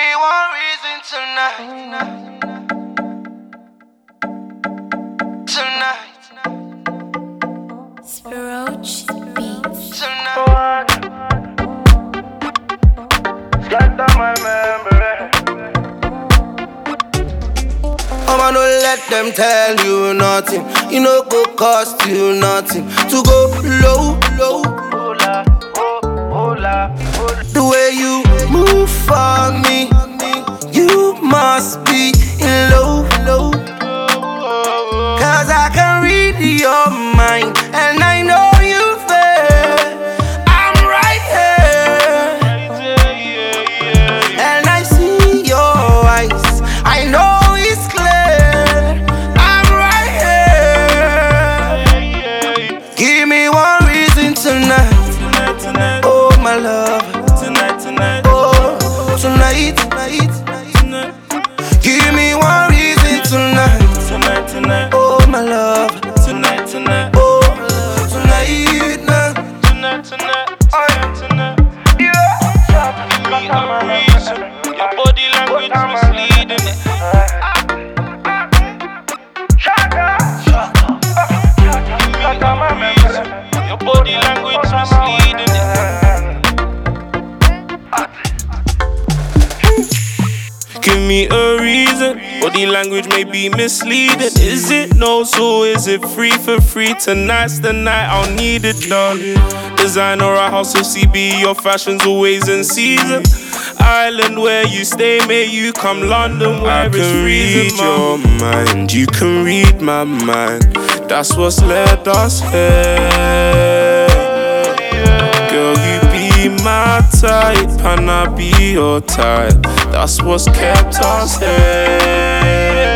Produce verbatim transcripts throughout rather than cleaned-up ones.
me one reason tonight. Tonight. Spiroach Beats. Tonight. Scatter my memory. I'ma no let them tell you nothing. You know go cost you nothing to go low, low. Hola, oh, hola, hola. The way you move for me, you must be in love, low. Cause I can read your mind and I know you fair. I'm right here and I see your eyes. I know it's clear. I'm right here. Give me one reason tonight. Tonight, tonight, Oh my love. tonight, tonight, Oh tonight, tonight. tonight, Give me one reason tonight. tonight, tonight, Oh my love. tonight, tonight, Oh tonight, nah. tonight, tonight, Oh, tonight. yeah. Give me a reason. Your body language misleading it. Give me a reason. Your body language misleading it. Give me a reason. Body language may be misleading. Is it no, so is it free for free? Tonight's the night I'll need it done. Designer a house of C B, your fashion's always in season. Island where you stay, may you come London where it's freezing. I can read your mind, you can read my mind. That's what's led us here. Girl, you be my type, and I be your type. That's what's kept us here.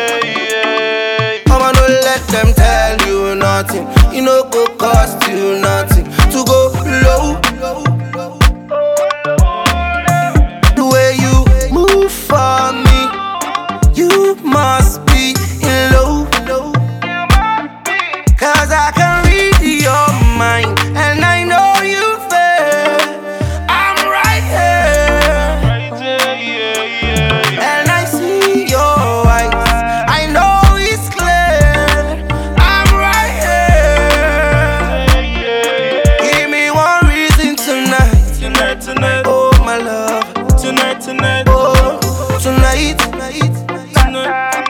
I'ma no let them tell you nothing. You know go cost you nothing to go low, low, low. The way you move for me, you must be in love, low. Cause I can read your mind and I know you fair. I'm right here and I see your eyes. I know it's clear. I'm right here. Give me one reason tonight. Tonight, tonight, Oh my love. tonight, tonight, Oh tonight, tonight. tonight.